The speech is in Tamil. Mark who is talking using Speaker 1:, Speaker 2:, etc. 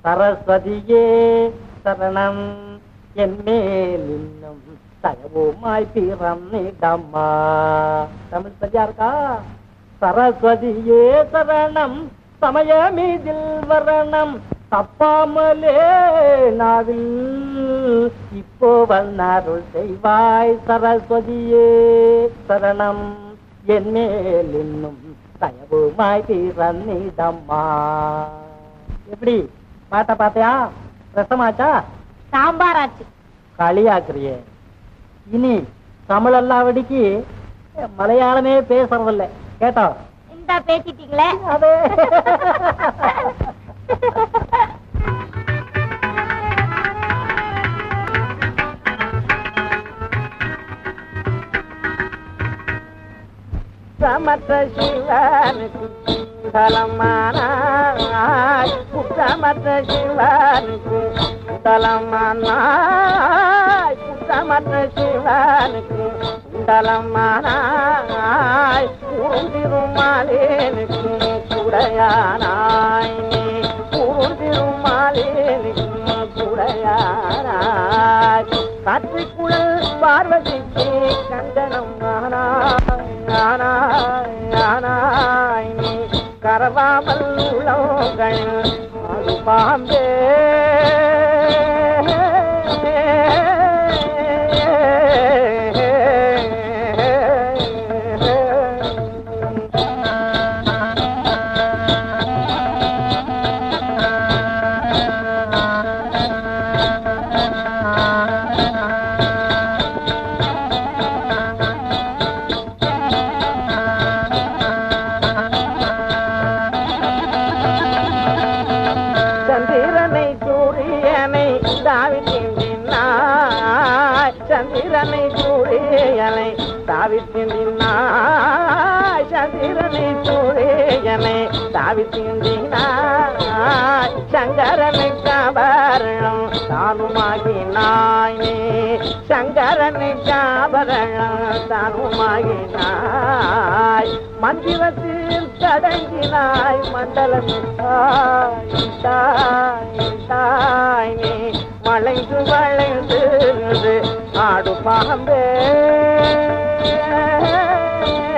Speaker 1: சரஸ்வதியே சரணம் என் மேல் இன்னும் தயவுமாய் பிறந்திடம்மா. தமிழ் சரியா இருக்கா? சரஸ்வதியே சரணம் சமயமீதில் வரணம் தப்பாமலே நாவில் இப்போ வந்தருள் செய்வாய். சரஸ்வதியே சரணம் என் மேல் இன்னும் தயவுமாய் பிறந்திடம்மா. எப்படி பாட்ட பாத்தியா? ரசமாச்சா?
Speaker 2: சாம்பாராச்சு.
Speaker 1: களியாக்குறியே. இனி தமிழ் எல்லாவடிக்கு மலையாளமே பேசுறதில்ல. கேட்டா
Speaker 2: இந்த பேசிட்டீங்களே
Speaker 1: அதே. சமற்ற சிவனுக்கு தலமானாய், குற்றமற்ற சிவனுக்கு தலமானாய், குற்றமற்ற சிவனுக்கு தலமானாய், குறுந்திருமாலேனுக்கு குடையானாய், நீ குறுந்திருமாலேனுக்கு குடையானாய், காற்றுக்குழல் பார்வதிக்கு கண்டனம் ஆனாய், நீ கரவாமல் உள்ளங்கள் அது பாம்பே. சந்திரனை சூரியனை தாவித்தினாய், சந்திரனை சூரியனை தாவித்தினாய், சங்கரனை காபரணம் தானுமாகினாய், நீ சங்கரனை காபரணம் தானுமாகினாய், மந்திரத்தில் தடங்கினாய், மண்டலமிட்டாய் நீ வளைந்து வளைந்து ஆடு பாம்பே.